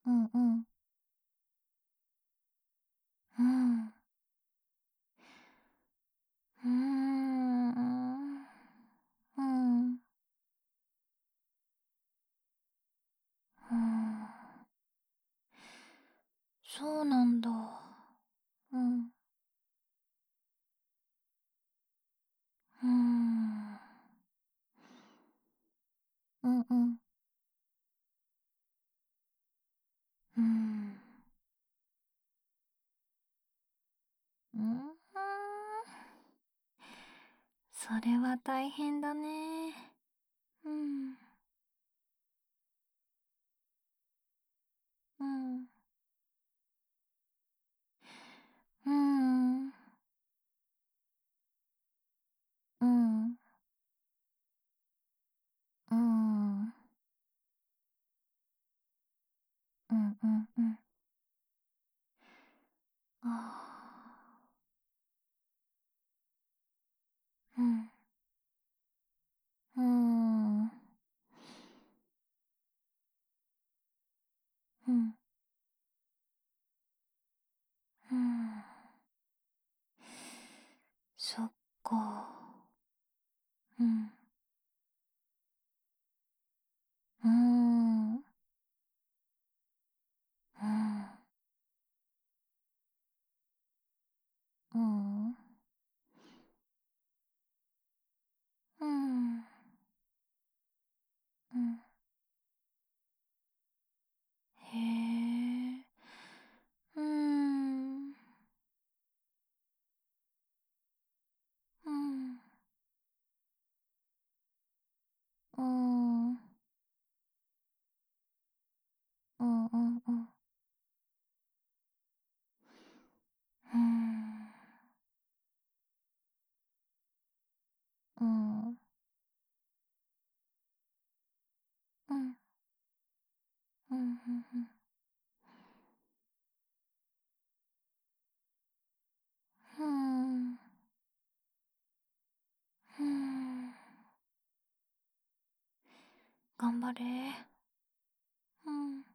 うんうん。うん。うーん。うん。うん。そうなんだ。うん。うーん。うんうん。うーん。うーん。それは大変だね。うん。うん。うーん。うん。うーん。うんうんうん。ああ。うん。うーん。うん。うん。そっか。うん。うーん。うん。うん。うん。うん。へえ。うーん。うん。うーん。うんうんうん。うーん。うん。うん。うん、うんうん。ふーん。ふーん。頑張れ。うん。